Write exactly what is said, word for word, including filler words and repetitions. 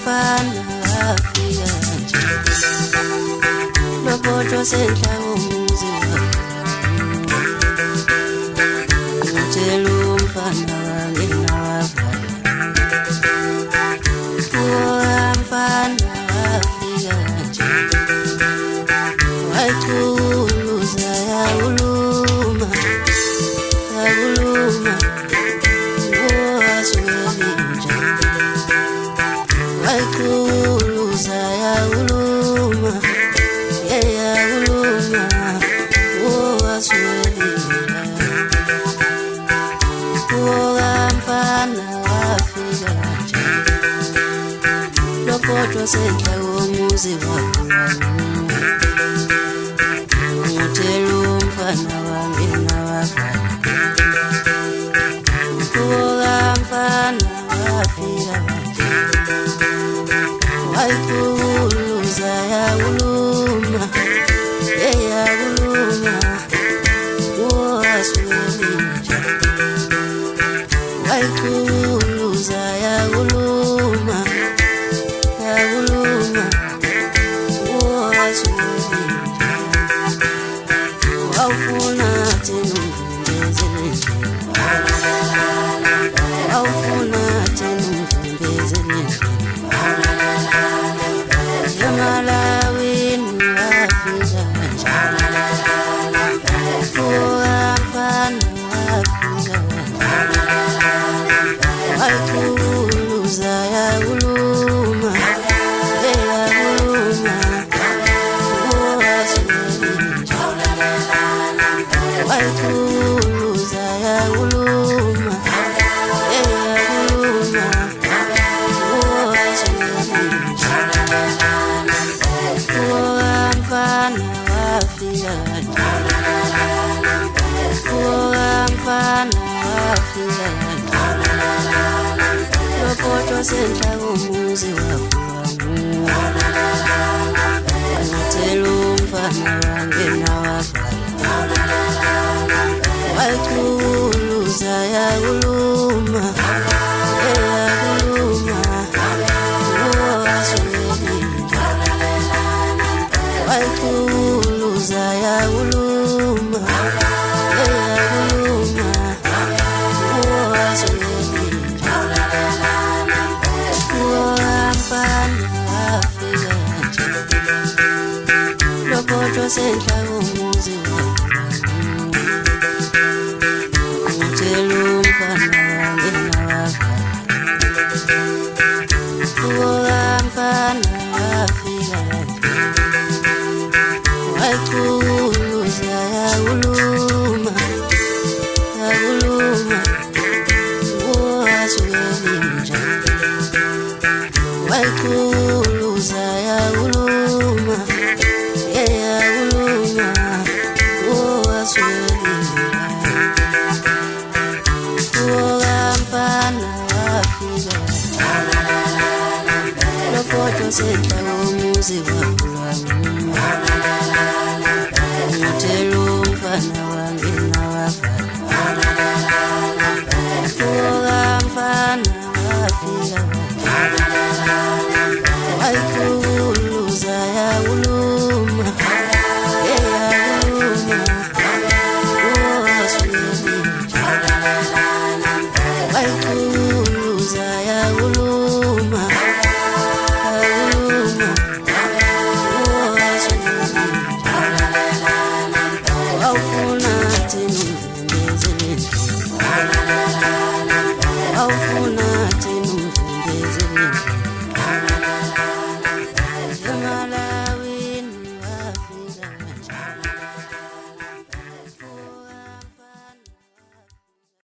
mfana wafika nje lobojo senhla umuzi wakho utshela umfana wangena wavala uwa mfana wafika nje wayithuluza yawuluma yawuluma uwasuwelinja wayithuluza yawuluma yawuluma uwasuwelinja uwa mfana wafika nje lobojo senhla umuzi wakho utshela umfana wangena wavala uwa mfana wafika nje wayithuluza yawuluma yawuluma uwasuwelinja wayithuluza yawuluma yawuluma uwasuwelinja wawufuna thina umvimbezele wawufuna thina umvimbezele emalawini wafika nje uwa mfana wafika wayithuluza yawuluma yawuluma uwasuwelinja wayithuluza yawuluma yawuluma uwasuwelinja uwa mfana wafika nje uwa mfana wafika nje lobojo senhla umuzi wakho utshela umfana wangena wavala wayithuluza yawuluma yawuluma uwasuwelinja wayithuluza yawuluma yawuluma uwasuwelinja uwa mfana wafika nje lobojo senhla umuzi wakho utshela umfana wangena wavala uwa mfana wafika nje wayithuluza yawuluma yawuluma uwasuwelinja wayithuluza yawuluma yawuluma uwasuwelinja uwa mfana wafika lobojo senhla umuzi wakho utshela